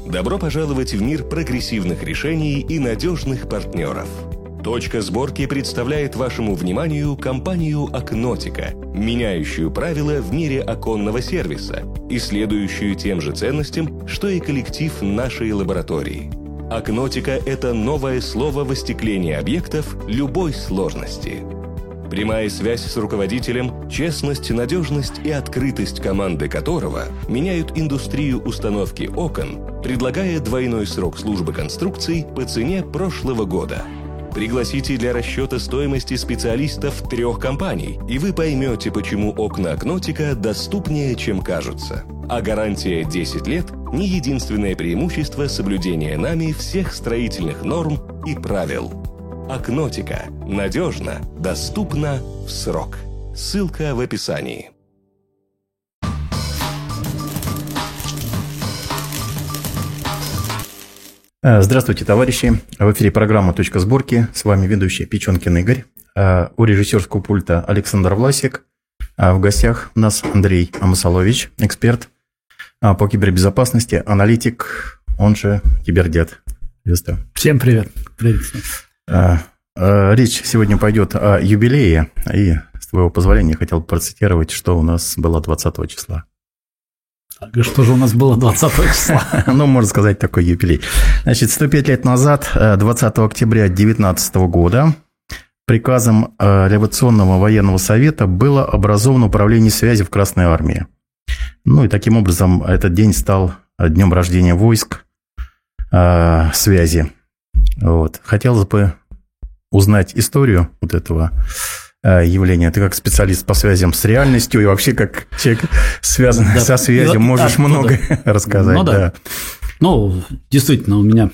Добро пожаловать в мир прогрессивных решений и надежных партнеров. «Точка сборки» представляет вашему вниманию компанию «Окнотика», меняющую правила в мире оконного сервиса и следующую тем же ценностям, что и коллектив нашей лаборатории. «Окнотика» — это новое слово в остеклении объектов любой сложности. Прямая связь с руководителем, честность, надежность и открытость команды которого меняют индустрию установки окон, предлагая двойной срок службы конструкций по цене прошлого года. Пригласите для расчета стоимости специалистов 3 компаний, и вы поймете, почему окна «Окнотика» доступнее, чем кажутся. А гарантия 10 лет – не единственное преимущество соблюдения нами всех строительных норм и правил. «Окнотика» – надежно, доступно, в срок. Ссылка в описании. Здравствуйте, товарищи. В эфире программа «Точка сборки». С вами ведущий Печенкин Игорь. У режиссерского пульта Александр Власик. В гостях у нас Андрей Амосолович, эксперт по кибербезопасности, аналитик, он же кибердед. Приветствую. Всем привет. Привет. Речь сегодня пойдет о юбилее. И, с твоего позволения, хотел бы процитировать, что у нас было 20 числа. Так, что же у нас было 20 числа? Ну, можно сказать, такой юбилей. Значит, 105 лет назад, 20 октября 2019 года, приказом Революционного военного совета было образовано управление связи в Красной армии. Ну, и таким образом этот день стал днем рождения войск связи. Вот. Хотелось бы узнать историю вот этого явления. Ты как специалист по связям с реальностью и вообще как человек, связанный со связью, можешь много рассказать. Ну, да. Ну, действительно, у меня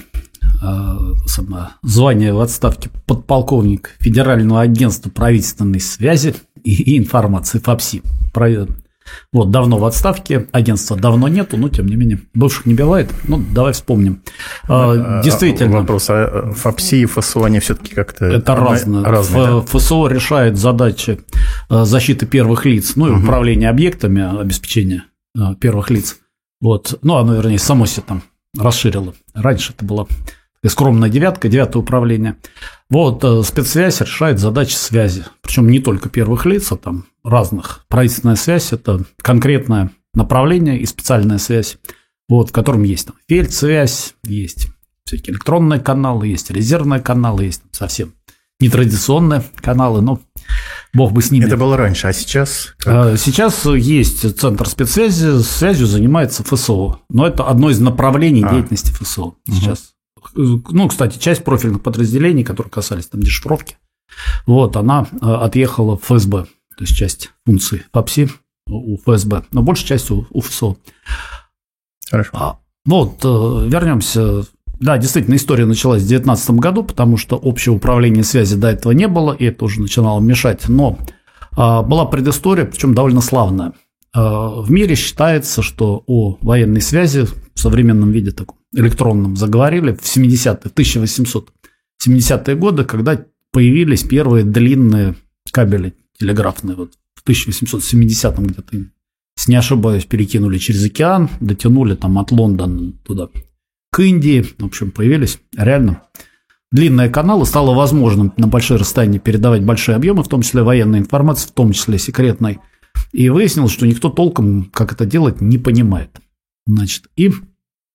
звание в отставке подполковник Федерального агентства правительственной связи и информации ФАПСИ. Вот, давно в отставке, агентства давно нету, но, тем не менее, бывших не бывает. Ну, давай вспомним. Действительно. Вопрос, а ФАПСИ и ФСО, они все-таки как-то это разные. Да? ФСО решает задачи защиты первых лиц, ну, и управления объектами, обеспечения первых лиц. Вот. Ну, оно, вернее, само себе там расширило. Раньше это была скромная 9-е управление. Вот, спецсвязь решает задачи связи. Причем не только первых лиц, а там разных. Правительственная связь – это конкретное направление и специальная связь, вот, в котором есть там фельдсвязь, есть всякие электронные каналы, есть резервные каналы, есть совсем нетрадиционные каналы, но бог бы с ними. Это было раньше, а сейчас? Сейчас есть центр спецсвязи, связью занимается ФСО, но это одно из направлений деятельности ФСО сейчас. Ну, кстати, часть профильных подразделений, которые касались там дешифровки, вот, она отъехала в ФСБ, то есть часть функций ФАПСИ у ФСБ, но большая часть у ФСО. Хорошо. Вот, вернемся. Да, действительно, история началась в 2019 году, потому что общего управления связи до этого не было, и это уже начинало мешать, но была предыстория, причем довольно славная. В мире считается, что о военной связи в современном виде, таком электронном, заговорили в 1870-е годы, когда появились первые длинные кабели телеграфные. Вот в 1870-м где-то, если не ошибаюсь, перекинули через океан, дотянули там от Лондона туда к Индии. В общем, появились реально длинные каналы, стало возможным на большие расстояния передавать большие объемы, в том числе военной информации, в том числе секретной. И выяснилось, что никто толком, как это делать, не понимает. Значит, и в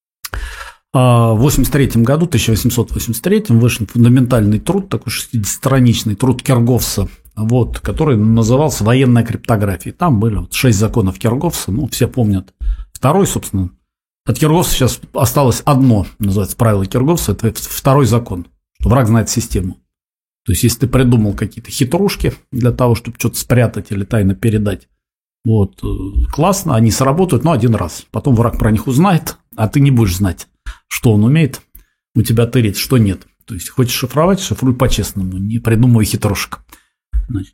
1883 вышел фундаментальный труд, такой 60-страничный труд Киргофса, вот, который назывался «Военная криптография». Там были 6 законов Киргофса, ну, все помнят. Второй, собственно, от Киргофса сейчас осталось одно, называется правило Киргофса, это второй закон, что враг знает систему. То есть, если ты придумал какие-то хитрушки для того, чтобы что-то спрятать или тайно передать, вот, классно, они сработают, но один раз. Потом враг про них узнает, а ты не будешь знать, что он умеет у тебя тырить, что нет. То есть, хочешь шифровать, шифруй по-честному, не придумывай хитрушек. Значит.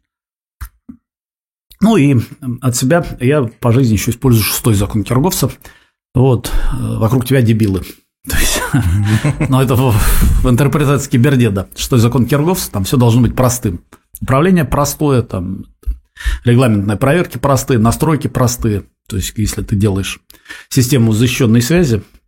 Ну и от себя я по жизни еще использую 6-й закон Киргофса. Вот, вокруг тебя дебилы. То есть, но это в интерпретации кибердеда. 6-й закон Киргофса, там все должно быть простым. Управление простое, там регламентные проверки простые, настройки простые. То есть, если ты делаешь систему защищенной связи,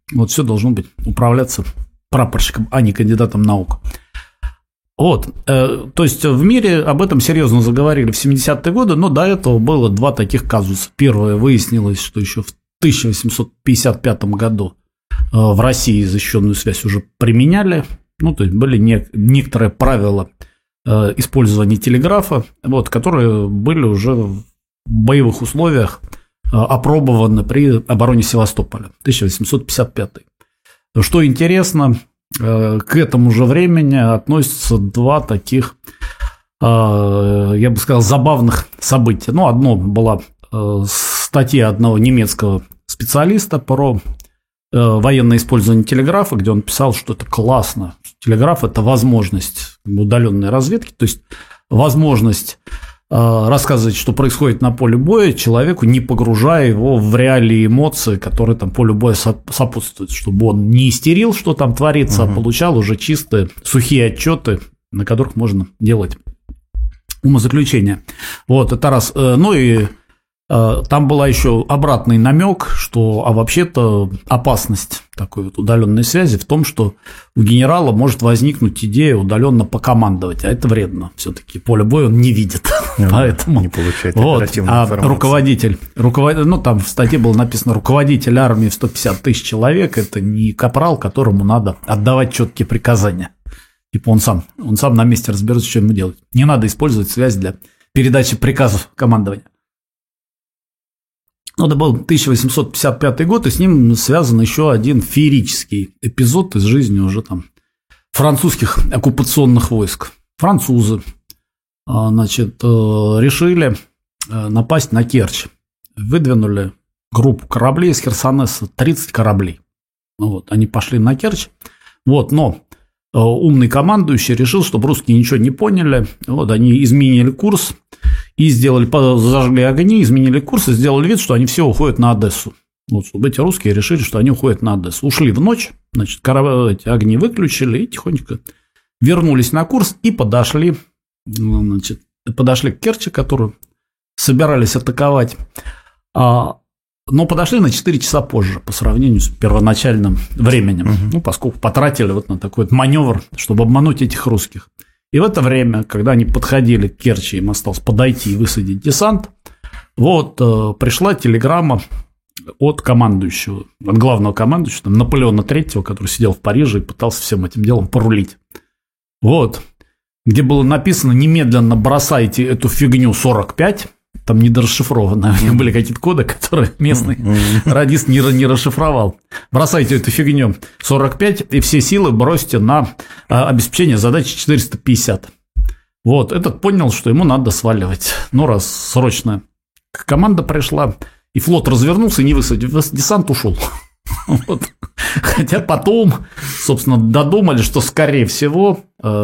Вот все должно быть управляться прапорщиком, а не кандидатом наук. Вот, то есть в мире об этом серьезно заговорили в 70-е годы, но до этого было два таких казуса. Первое, выяснилось, что еще в 1855 году в России защищенную связь уже применяли, ну, то есть были некоторые правила использования телеграфа, вот, которые были уже в боевых условиях опробованы при обороне Севастополя, 1855. Что интересно, к этому же времени относятся два таких, я бы сказал, забавных события. Ну, одно была статья одного немецкого специалиста про военное использование телеграфа, где он писал, что это классно. Телеграф – это возможность удаленной разведки, то есть возможность рассказывать, что происходит на поле боя, человеку, не погружая его в реалии эмоций, которые там полю боя сопутствуют, чтобы он не истерил, что там творится, а получал уже чистые сухие отчеты, на которых можно делать умозаключения. Вот, это раз. Ну и там была еще обратный намек, что вообще-то опасность такой вот удаленной связи в том, что у генерала может возникнуть идея удаленно покомандовать, а это вредно. Все-таки поле боя он не видит, поэтому не получает оперативную информацию. Руководитель, ну там в статье было написано руководитель армии в 150 тысяч человек, это не капрал, которому надо отдавать четкие приказания. Типа он сам на месте разберется, что ему делать. Не надо использовать связь для передачи приказов командования. Ну, это был 1855 год, и с ним связан еще один феерический эпизод из жизни уже там французских оккупационных войск. Французы, значит, решили напасть на Керчь. Выдвинули группу кораблей из Херсонеса, 30 кораблей. Вот, они пошли на Керчь, вот, но умный командующий решил, чтобы русские ничего не поняли. Вот, они изменили курс и зажгли огни, изменили курс и сделали вид, что они все уходят на Одессу. Вот, чтобы эти русские решили, что они уходят на Одессу. Ушли в ночь, значит, эти огни выключили и тихонько вернулись на курс и подошли к Керчи, которую собирались атаковать. Но подошли на 4 часа позже по сравнению с первоначальным временем, ну, поскольку потратили вот на такой вот маневр, чтобы обмануть этих русских. И в это время, когда они подходили к Керчи, им осталось подойти и высадить десант, вот пришла телеграмма от командующего, от главного командующего, там, Наполеона III, который сидел в Париже и пытался всем этим делом порулить. Вот, где было написано: немедленно бросайте эту фигню 45. Там недорасшифровано, у них были какие-то коды, которые местный радист не расшифровал. Бросайте эту фигню 45 и все силы бросьте на обеспечение задачи 450. Вот, этот понял, что ему надо сваливать. Ну, раз срочно команда пришла, и флот развернулся и не высадил, десант ушел. Вот. Хотя потом, собственно, додумали, что, скорее всего,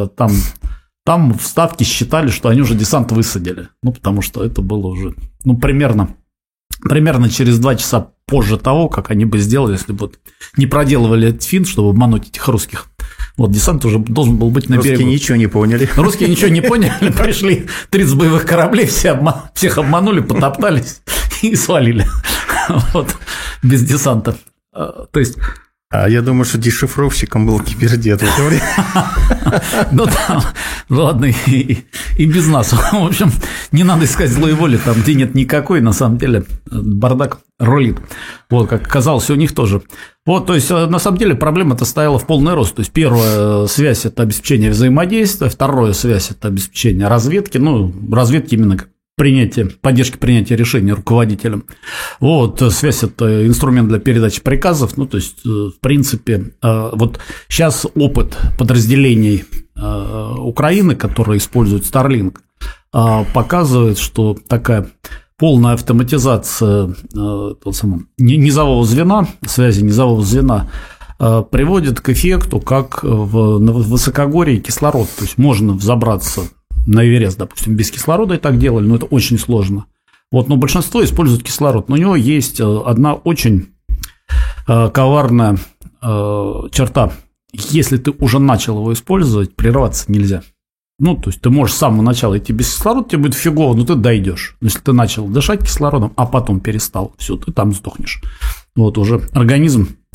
там в Ставке считали, что они уже десант высадили. Ну, потому что это было уже, ну, примерно через 2 часа позже того, как они бы сделали, если бы не проделывали этот финт, чтобы обмануть этих русских. Вот, десант уже должен был быть на берегу. Русские ничего не поняли. Русские ничего не поняли, пришли 30 боевых кораблей, всех обманули, потоптались и свалили. Вот, без десанта. То есть... А я думаю, что дешифровщиком был кибердед в это время. Ну, там, ладно, и без нас. В общем, не надо искать злой воли там, где нет никакой, на самом деле, бардак рулит. Вот, как оказалось, у них тоже. Вот, то есть, на самом деле, проблема-то стояла в полный рост. То есть, первая связь – это обеспечение взаимодействия, вторая связь – это обеспечение разведки. Ну, разведки именно как поддержки принятия решений руководителем. Вот, связь – это инструмент для передачи приказов. Ну, то есть, в принципе, вот сейчас опыт подразделений Украины, которые используют Starlink, показывает, что такая полная автоматизация низового звена, связи низового звена приводит к эффекту, как в высокогорье кислород. То есть, можно взобраться на Эверест, допустим, без кислорода и так делали, но это очень сложно. Вот, но большинство используют кислород. Но у него есть одна очень коварная черта. Если ты уже начал его использовать, прерваться нельзя. Ну, то есть, ты можешь с самого начала идти без кислорода, тебе будет фигово, но ты дойдешь. Если ты начал дышать кислородом, а потом перестал, все, ты там сдохнешь. Вот уже организм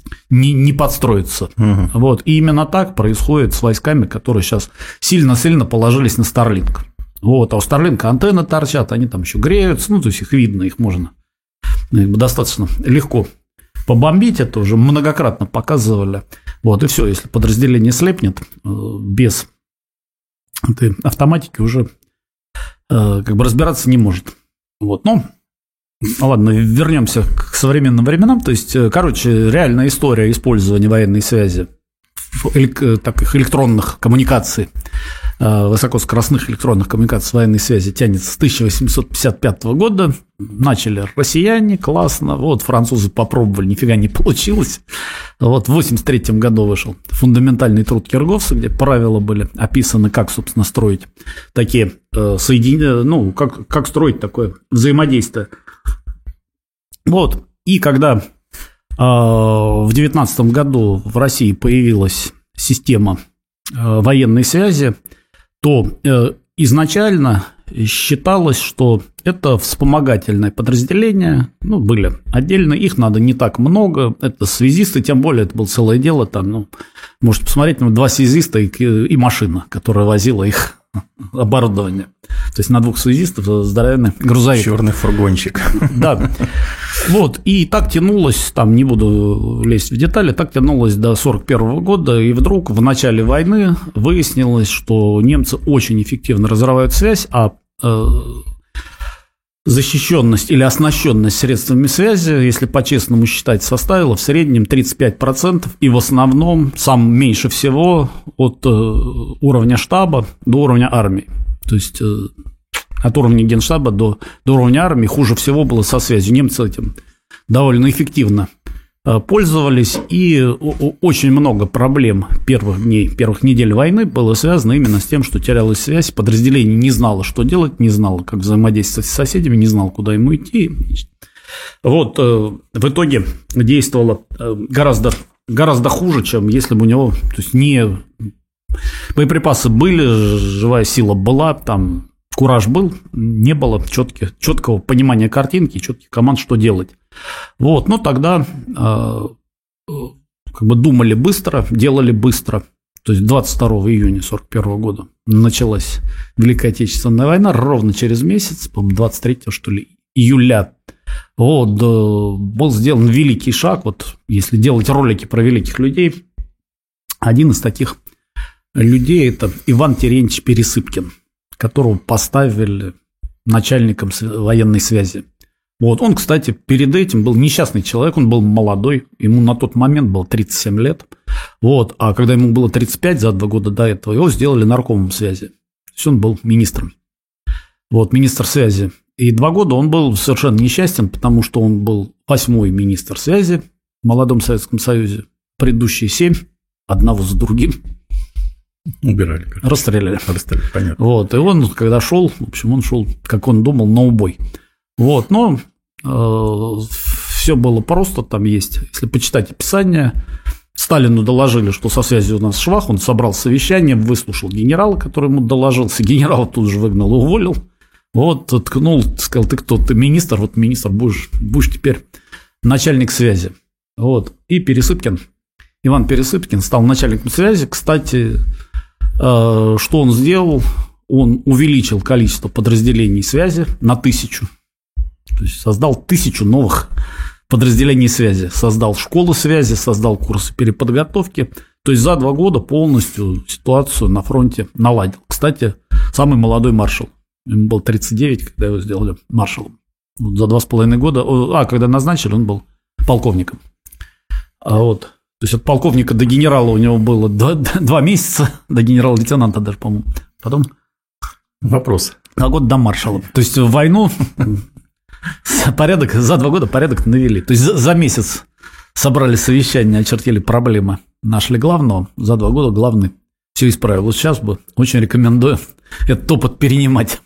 не подстроиться. Вот. И именно так происходит с войсками, которые сейчас сильно-сильно положились на Starlink. Вот. А у Starlink антенны торчат, они там еще греются, ну, то есть их видно, их можно достаточно легко побомбить, это уже многократно показывали. Вот, и все, если подразделение слепнет, без этой автоматики уже как бы разбираться не может. Вот, ну, ладно, вернемся к современным временам. То есть, короче, реальная история использования военной связи, таких электронных коммуникаций, высокоскоростных электронных коммуникаций военной связи тянется с 1855 года. Начали россияне, классно. Вот французы попробовали, нифига не получилось. Вот в 1983 году вышел фундаментальный труд Киргофса, где правила были описаны, как, собственно, строить такие соединения, ну, как строить такое взаимодействие. Вот. И когда в 19 году в России появилась система военной связи, то изначально считалось, что это вспомогательное подразделение, ну, были отдельно, их надо не так много, это связисты, тем более это было целое дело, там, ну, можете посмотреть, 2 связиста и машина, которая возила их оборудование. То есть на 2 связистов здоровенный грузовик. Черный фургончик. Да. Вот, и так тянулось, там не буду лезть в детали, так тянулось до 1941 года, и вдруг в начале войны выяснилось, что немцы очень эффективно разрывают связь, а защищенность или оснащенность средствами связи, если по-честному считать, составила в среднем 35%, и в основном сам меньше всего от уровня штаба до уровня армии. То есть от уровня генштаба до уровня армии хуже всего было со связью. Немцы этим довольно эффективно пользовались, и очень много проблем первых дней, первых недель войны было связано именно с тем, что терялась связь, подразделение не знало, что делать, не знало, как взаимодействовать с соседями, не знало, куда ему идти. Вот, в итоге действовало гораздо хуже, чем если бы у него, то есть не боеприпасы были, живая сила была, там кураж был, не было четкого понимания картинки, четких команд, что делать. Вот, но тогда как бы думали быстро, делали быстро. То есть 22 июня 1941 года началась Великая Отечественная война, ровно через месяц, по-моему, 23 что ли, июля. Вот, был сделан великий шаг, вот если делать ролики про великих людей, один из таких людей – это Иван Терентьевич Пересыпкин, которого поставили начальником военной связи. Вот, он, кстати, перед этим был несчастный человек, он был молодой, ему на тот момент было 37 лет, вот, а когда ему было 35, за 2 года до этого, его сделали наркомом связи, то есть он был министром, вот, министр связи, и 2 года он был совершенно несчастен, потому что он был 8-й министр связи в молодом Советском Союзе, предыдущие 7, одного за другим. Убирали. Расстреляли, понятно. Вот, и он, когда шел, в общем, он шел, как он думал, на убой. Вот, но все было просто, там есть, если почитать описание, Сталину доложили, что со связью у нас швах, он собрал совещание, выслушал генерала, который ему доложился, генерал тут же выгнал и уволил, вот, ткнул, сказал, ты кто, ты министр, вот министр, будешь теперь начальник связи, вот, и Пересыпкин, Иван Пересыпкин стал начальником связи, кстати, что он сделал, он увеличил количество подразделений связи на 1000. То есть создал 1000 новых подразделений связи, создал школы связи, создал курсы переподготовки. То есть за 2 года полностью ситуацию на фронте наладил. Кстати, самый молодой маршал, ему было 39, когда его сделали маршалом. Вот за 2,5 года, когда назначили, он был полковником. Вот. То есть от полковника до генерала у него было 2 месяца, до генерала-лейтенанта даже, по-моему. Потом вопрос. 2 года до маршала. То есть в войну... Порядок, за 2 года порядок навели. То есть за месяц собрали совещание, очертили проблемы, нашли главного, за 2 года главный все исправил. Вот сейчас бы очень рекомендую этот опыт перенимать.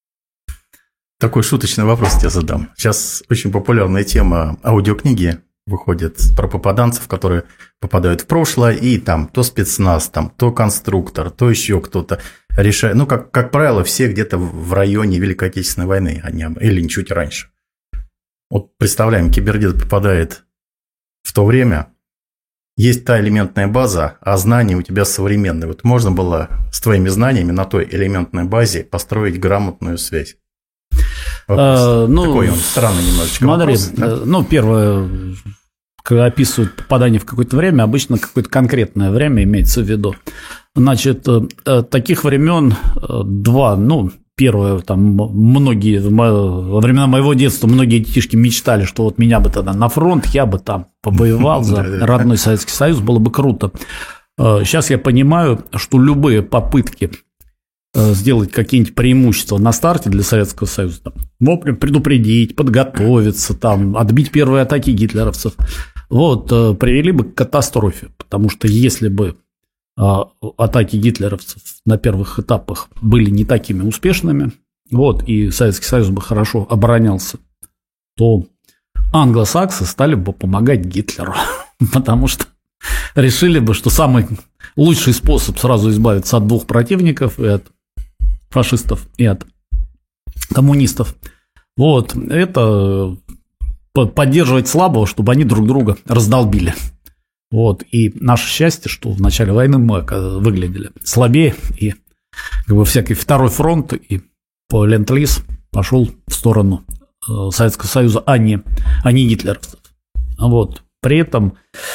Такой шуточный вопрос тебе задам. Сейчас очень популярная тема аудиокниги выходят про попаданцев, которые попадают в прошлое, и там то спецназ, там, то конструктор, то еще кто-то решает. Ну, как правило, все где-то в районе Великой Отечественной войны, или чуть раньше. Вот представляем, кибердед попадает в то время, есть та элементная база, а знания у тебя современные. Вот можно было с твоими знаниями на той элементной базе построить грамотную связь? Такой он странный немножечко вопрос. Смотри, первое, когда описывают попадание в какое-то время, обычно какое-то конкретное время имеется в виду. Значит, таких времен два, первое, там, многие, во времена моего детства многие детишки мечтали, что вот меня бы тогда на фронт, я бы там побоевал за родной Советский Союз, было бы круто. Сейчас я понимаю, что любые попытки сделать какие-нибудь преимущества на старте для Советского Союза, предупредить, подготовиться, там, отбить первые атаки гитлеровцев, привели бы к катастрофе, потому что если бы атаки гитлеровцев на первых этапах были не такими успешными, и Советский Союз бы хорошо оборонялся, то англосаксы стали бы помогать Гитлеру, потому что решили бы, что самый лучший способ сразу избавиться от двух противников, и от фашистов, и от коммунистов, это поддерживать слабого, чтобы они друг друга раздолбили. И наше счастье, что в начале войны мы выглядели слабее, и всякий второй фронт и по ленд-лиз пошел в сторону Советского Союза, а не гитлеровцев. При этом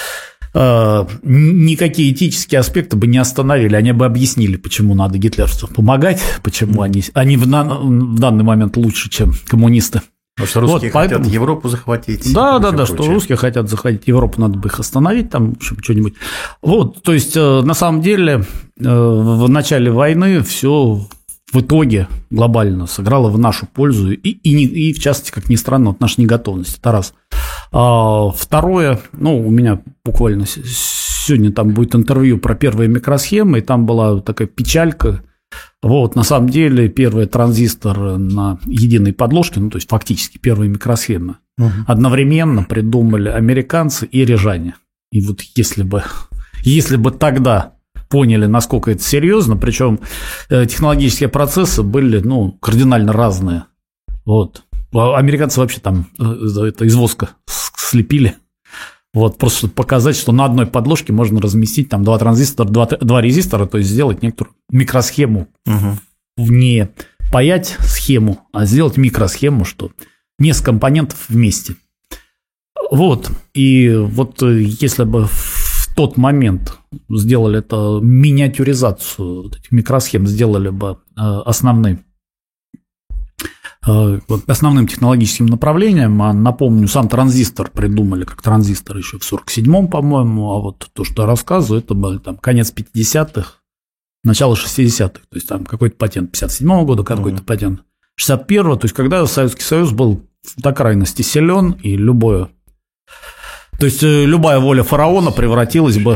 никакие этические аспекты бы не остановили, они бы объяснили, почему надо гитлеровцам помогать, почему они в данный момент лучше, чем коммунисты. Потому что русские хотят Европу захватить. Да, что русские хотят захватить Европу, надо бы их остановить, там что-нибудь. То есть, на самом деле, в начале войны все в итоге глобально сыграло в нашу пользу, и в частности, как ни странно, наша неготовность. Это раз. Второе, у меня буквально сегодня там будет интервью про первые микросхемы, и там была такая печалька. На самом деле, первый транзистор на единой подложке, то есть фактически первые микросхемы, одновременно придумали американцы и рижане. И если бы тогда поняли, насколько это серьезно, причем технологические процессы были кардинально разные. Американцы вообще там это из воска слепили. Просто чтобы показать, что на одной подложке можно разместить там два транзистора, два резистора, то есть сделать некоторую микросхему. Не паять схему, а сделать микросхему, что несколько компонентов вместе. И если бы в тот момент сделали это миниатюризацию этих микросхем, сделали бы основным технологическим направлением, напомню, сам транзистор придумали как транзистор еще в 47-м, по-моему, а то, что я рассказываю, это был конец 50-х, начало 60-х, то есть там какой-то патент 57-го года, какой-то патент 61-го, то есть когда Советский Союз был до крайности силен, и любая воля фараона превратилась бы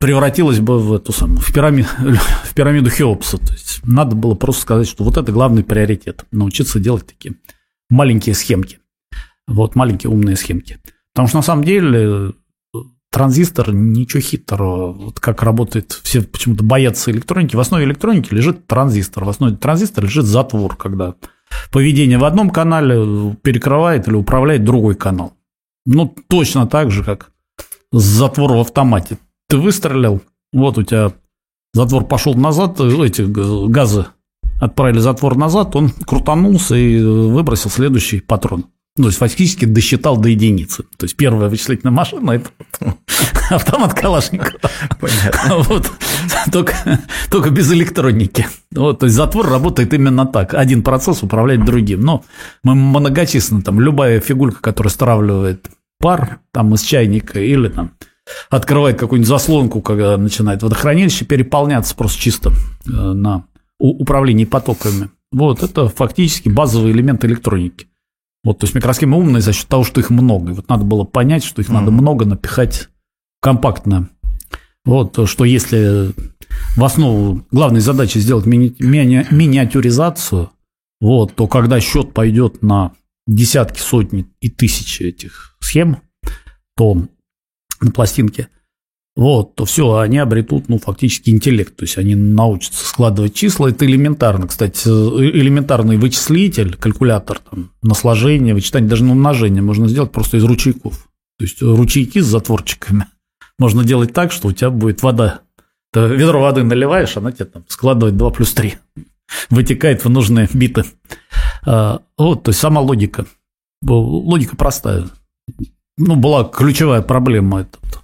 в пирамиду Хеопса. То есть надо было просто сказать, что это главный приоритет – научиться делать такие маленькие схемки, маленькие умные схемки. Потому что на самом деле транзистор ничего хитрого, как работает, все почему-то боятся электроники. В основе электроники лежит транзистор, в основе транзистора лежит затвор, когда поведение в одном канале перекрывает или управляет другой канал. Точно так же, как затвор в автомате. Ты выстрелил, у тебя затвор пошел назад, эти газы отправили затвор назад, он крутанулся и выбросил следующий патрон. То есть фактически досчитал до единицы. То есть первая вычислительная машина – это автомат Калашникова. Понятно. Только без электроники. То есть затвор работает именно так. Один процесс управляет другим. Но мы многочисленны. Любая фигурка, которая стравливает пар из чайника или открывает какую-нибудь заслонку, когда начинает водохранилище переполняться просто чисто на управлении потоками. Это фактически базовый элемент электроники. То есть микросхемы умные за счет того, что их много. И надо было понять, что их надо много напихать компактно. Что если в основу главной задачи сделать миниатюризацию, то когда счет пойдет на десятки, сотни и тысячи этих схем, то на пластинке, то все, они обретут, фактически интеллект, то есть они научатся складывать числа, это элементарно, кстати, элементарный вычислитель, калькулятор на сложение, вычитание, даже на умножение можно сделать просто из ручейков, то есть ручейки с затворчиками, можно делать так, что у тебя будет вода. Ты ведро воды наливаешь, она тебе там складывает 2 + 3. Вытекает в нужные биты. Вот, то есть сама логика. Логика простая. Ну, была ключевая проблема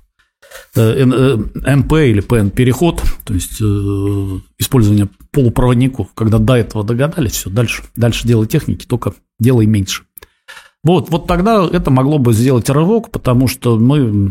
НП или ПН переход, то есть использование полупроводников. Когда до этого догадались, все, дальше дело техники, только делай меньше. Вот тогда это могло бы сделать рывок, потому что мы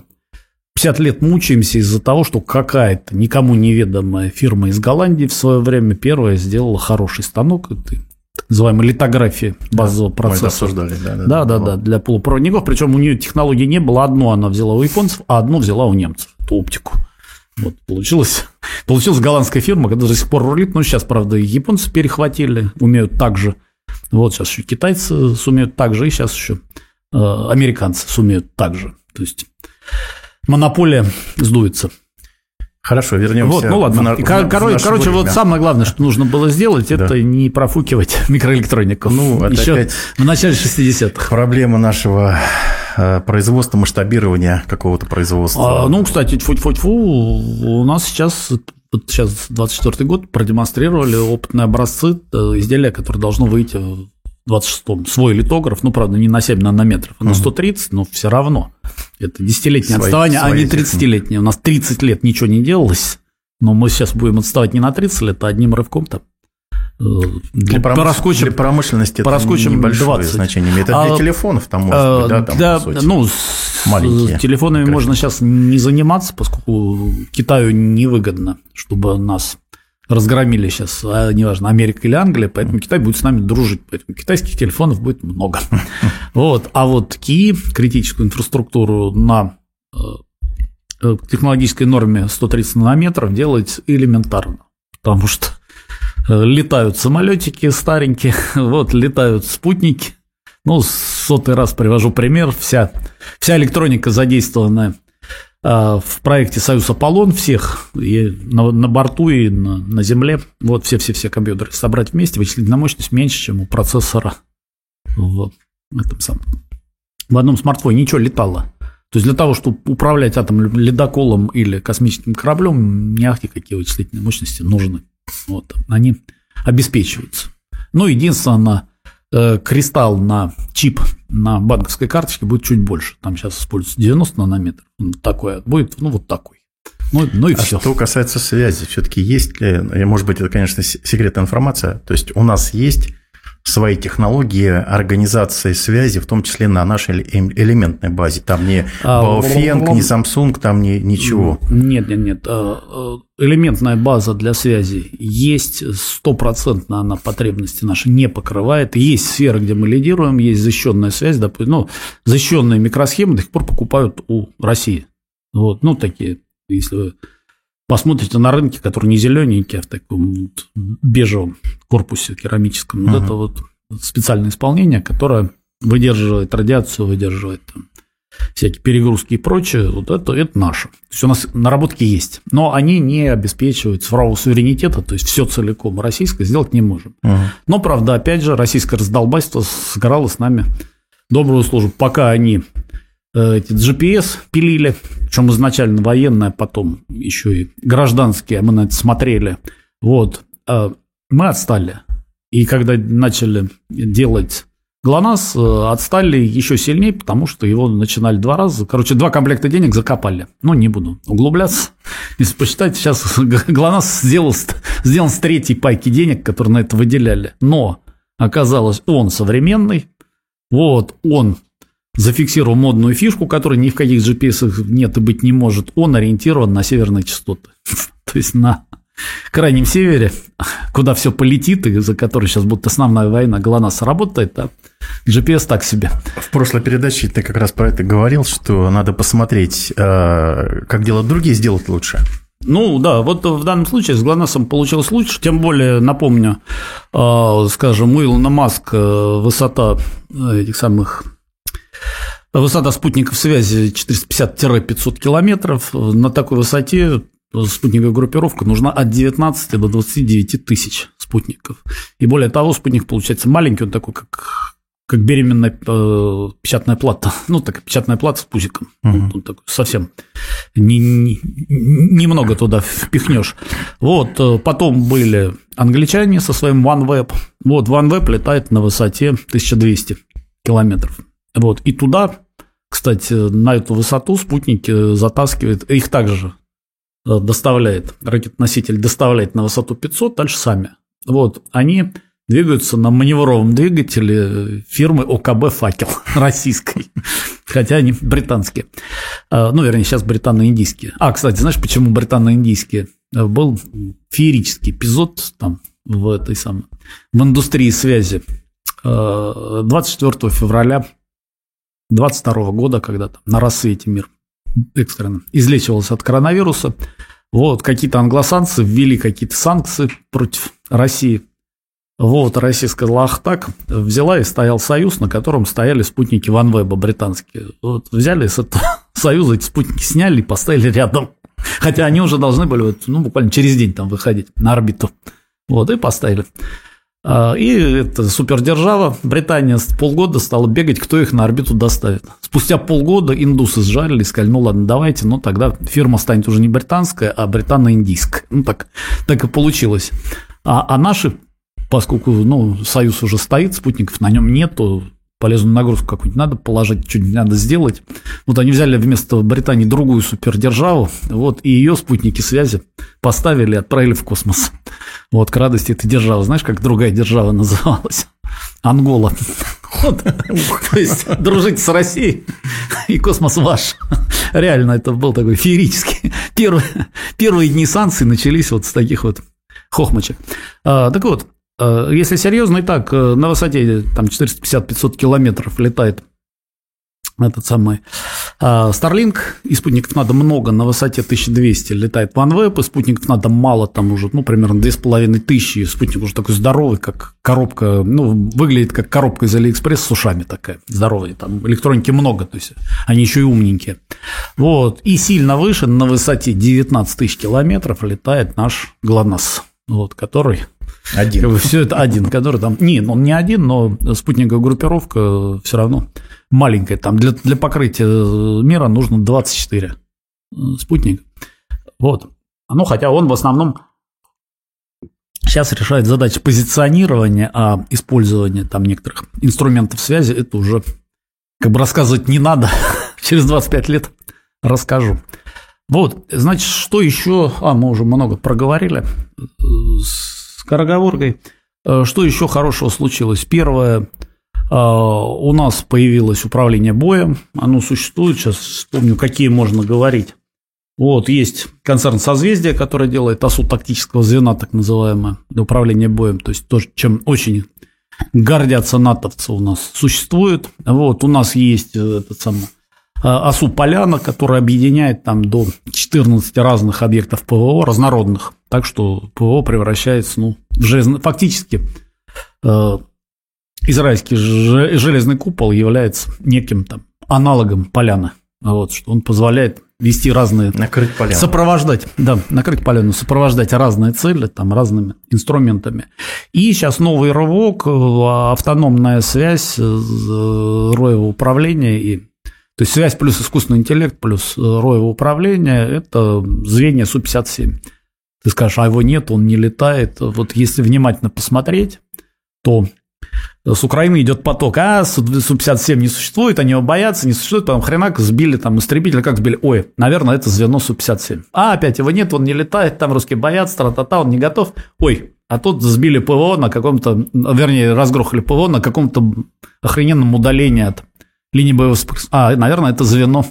50 лет мучаемся из-за того, что какая-то никому неведомая фирма из Голландии в свое время первая сделала хороший станок, так называемой литографии базового процесса. Мы это обсуждали, да, для полупроводников. Причем у нее технологии не было. Одну она взяла у японцев, а одну взяла у немцев. Эту оптику. Вот, получилась голландская фирма, которая до сих пор рулит. Но сейчас, правда, и японцы перехватили, умеют так же. Вот сейчас еще китайцы сумеют так же, и сейчас еще американцы сумеют так же. То есть монополия сдуется. Хорошо, вернемся. Вот, ну ладно. Короче, вот самое главное, что нужно было сделать, это не профукивать микроэлектроников. Ну, это еще опять в начале 60-х. Проблема нашего производства, масштабирования какого-то производства. Ну, кстати, тьфу-тьфу-тьфу, у нас сейчас 24-й год, продемонстрировали опытные образцы изделия, которое должно выйти в 26-м. Свой литограф, ну, правда, не на 7 нанометров, а на 130, но все равно. Это 10-летнее отставание, а не 30-летнее. У нас 30 лет ничего не делалось, но мы сейчас будем отставать не на 30 лет, а одним рывком-то. Для промышленности это небольшое 20. значение имеет. Это для телефонов там может быть, да, там ну, с телефонами можно сейчас не заниматься, поскольку Китаю невыгодно, чтобы нас разгромили сейчас, неважно, Америка или Англия, поэтому Китай будет с нами дружить, поэтому китайских телефонов будет много. Вот. А вот критическую инфраструктуру на технологической норме 130 нанометров делать элементарно, потому что летают самолетики старенькие, вот, летают спутники. Ну, 100-й раз привожу пример. Вся электроника, задействованная в проекте «Союз Аполлон», всех и на борту и на земле, вот все компьютеры собрать вместе, вычислительная мощность меньше, чем у процессора в одном смартфоне. Ничего летало. То есть для того, чтобы управлять атомным ледоколом или космическим кораблем, не ахти какие вычислительные мощности нужны. Вот, они обеспечиваются. Ну, единственное, кристалл на чип на банковской карточке будет чуть больше. Там сейчас используется 90 нанометров. Такой будет, вот такой. Ну и все. Что касается связи, все-таки есть ли, может быть, это, конечно, секретная информация, то есть у нас есть свои технологии организации связи, в том числе на нашей элементной базе. Там не Baofeng, не Samsung, там ничего. Нет. Элементная база для связи есть, 100% она потребности наши не покрывает. Есть сферы, где мы лидируем, есть защищенная связь, защищенные микросхемы до сих пор покупают у России. Вот, такие, если вы посмотрите на рынке, который не зелененький, а в таком бежевом корпусе керамическом, вот это вот специальное исполнение, которое выдерживает радиацию, выдерживает всякие перегрузки и прочее, вот это наше. То есть у нас наработки есть, но они не обеспечивают цифрового суверенитета, то есть все целиком российское сделать не можем. Но, правда, опять же, российское раздолбайство сыграло с нами добрую службу, пока они эти GPS пилили, причем изначально военные, потом еще и гражданские, мы на это смотрели. Вот, мы отстали. И когда начали делать ГЛОНАСС, отстали еще сильнее, потому что его начинали 2 раза. 2 комплекта денег закопали. Не буду углубляться. Если посчитать, сейчас ГЛОНАСС сделан с 3-й пайки денег, которые на это выделяли. Но оказалось, он современный. Вот, он зафиксировал модную фишку, которой ни в каких GPS нет и быть не может. Он ориентирован на северные частоты. То есть на крайнем севере, куда все полетит, и за который сейчас будет основная война, ГЛОНАСС работает, а GPS так себе. В прошлой передаче ты как раз про это говорил, что надо посмотреть, как делают другие, сделать лучше. Да, вот в данном случае с ГЛОНАССом получилось лучше, тем более, напомню, скажем, у Илона Маска высота высота спутников связи 450-500 километров. На такой высоте спутниковая группировка нужна от 19 до 29 тысяч спутников. И более того, спутник получается маленький, он такой, как как беременная печатная плата. Ну, такая печатная плата с пузиком. Ну, такой, совсем немного туда впихнешь. Вот, потом были англичане со своим OneWeb. Вот, OneWeb летает на высоте 1200 километров. Вот, и туда, кстати, на эту высоту спутники затаскивают, их также доставляет, ракетоноситель доставляет на высоту 500, дальше сами. Вот, они двигаются на маневровом двигателе фирмы ОКБ «Факел» российской, хотя они британские. Ну, вернее, сейчас британо-индийские. Кстати, знаешь, почему британо-индийские? Был феерический эпизод там в индустрии связи 24 февраля 22 года, когда там на рассвете мир экстренно излечивался от коронавируса. Вот, какие-то англосаксы ввели какие-то санкции против России. Вот, Россия сказала, так, взяла и стоял союз, на котором стояли спутники OneWeb британские. Вот, взяли с этого союза эти спутники, сняли и поставили рядом. Хотя они уже должны были, буквально через день там выходить на орбиту. Вот, и поставили. И эта супердержава, Британия, полгода стала бегать, кто их на орбиту доставит. Спустя полгода индусы сжалили и сказали, ладно, давайте, тогда фирма станет уже не британская, а британо-индийская. Так и получилось. А наши, поскольку союз уже стоит, спутников на нем нету, полезную нагрузку какую-нибудь надо положить, что-нибудь надо сделать. Вот они взяли вместо Британии другую супердержаву, вот, и ее спутники связи поставили и отправили в космос. Вот, к радости этой державы. Знаешь, как другая держава называлась? Ангола. Вот. То есть, дружите с Россией, и космос ваш. Реально, это был такой феерический. Первые дни санкций начались вот с таких вот хохмочек. Так вот, если серьезно, и так, на высоте там 450-500 километров летает этот самый Starlink, и спутников надо много, на высоте 1200 летает OneWeb, и спутников надо мало, там уже, примерно 2500, спутник уже такой здоровый, как коробка, выглядит как коробка из Алиэкспресс с ушами такая, здоровая, там электроники много, то есть они еще и умненькие. Вот, и сильно выше, на высоте 19 тысяч километров летает наш ГЛОНАСС, вот, который... Один. Все это один, который там... он не один, но спутниковая группировка все равно маленькая. Там для покрытия мира нужно 24 спутника. Вот. Хотя он в основном сейчас решает задачи позиционирования, а использование там некоторых инструментов связи это уже рассказывать не надо. Через 25 лет расскажу. Вот, значит, что еще... мы уже много проговорили скороговоркой. Что еще хорошего случилось? Первое, у нас появилось управление боем. Оно существует. Сейчас вспомню, какие можно говорить. Вот, есть концерн «Созвездие», который делает ОСУ тактического звена, так называемое, для управления боем. То есть то, чем очень гордятся натовцы у нас, существует. Вот, у нас есть ОСУ «Поляна», которая объединяет там до 14 разных объектов ПВО, разнородных. Так что ПВО превращается в железный... Фактически израильский железный купол является неким там аналогом «Поляны». Вот, что он позволяет вести разные... Накрыть поляну. Сопровождать, накрыть поляну, сопровождать разные цели там, разными инструментами. И сейчас новый рывок, автономная связь роевого управления и... То есть связь плюс искусственный интеллект плюс роевое управление – это звенья Су-57. Ты скажешь, его нет, он не летает. Вот если внимательно посмотреть, то с Украины идет поток. Су-57 не существует, они его боятся, не существует, потом хренак сбили там истребителя, как сбили? Ой, наверное, это звено Су-57. Опять его нет, он не летает, там русские боятся, тра-та-та, он не готов. Ой, а тут сбили ПВО на каком-то, вернее, разгрохали ПВО на каком-то охрененном удалении от линии боевого соприкосновения. Наверное, это звено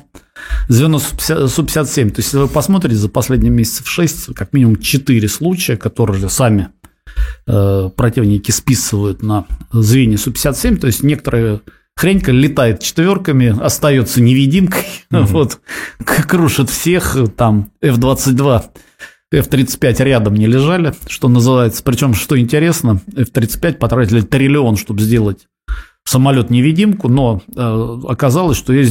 Су-57. То есть, если вы посмотрите за последние месяцев 6, как минимум 4 случая, которые сами противники списывают на звенья Су-57. То есть, некоторые хренька летает четверками, остается невидимкой, вот, крушит всех, там F-22, F-35 рядом не лежали, что называется. Причем, что интересно, F-35 потратили 1 триллион, чтобы сделать самолет-невидимку, но оказалось, что есть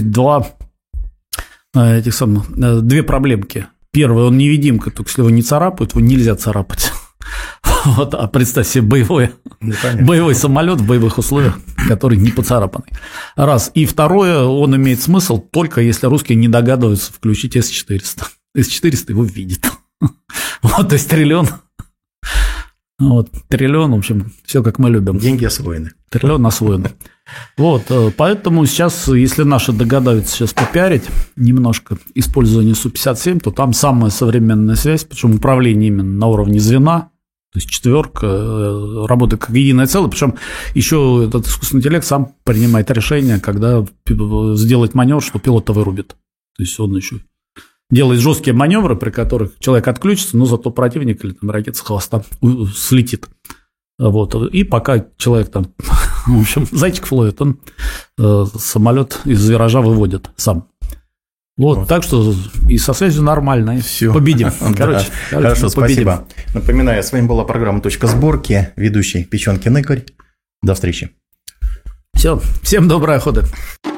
две проблемки. Первое, он невидимка, только если его не царапают, его нельзя царапать. Вот, а представь себе боевой самолет в боевых условиях, который не поцарапанный. Раз. И второе, он имеет смысл только если русские не догадываются включить С-400. С-400 его видит. Вот, то есть триллион. Вот, триллион, в общем, все как мы любим. Деньги освоены. Триллион освоен. Вот, поэтому сейчас, если наши догадаются сейчас попиарить немножко использование Су-57, то там самая современная связь, причем управление именно на уровне звена, то есть четверка работает как единое целое, причем еще этот искусственный интеллект сам принимает решение, когда сделать маневр, что пилота вырубит. То есть он еще делает жесткие маневры, при которых человек отключится, но зато противник или там ракета с хвоста слетит. Вот. И пока человек там, в общем, зайчиков ловит, он самолет из виража выводит сам. Вот, так что и со связью нормально. Все. Победим. Короче, хорошо, спасибо. Напоминаю, с вами была программа «Точка сборки», ведущий Печенкин Игорь. До встречи. Все, всем доброй охоты.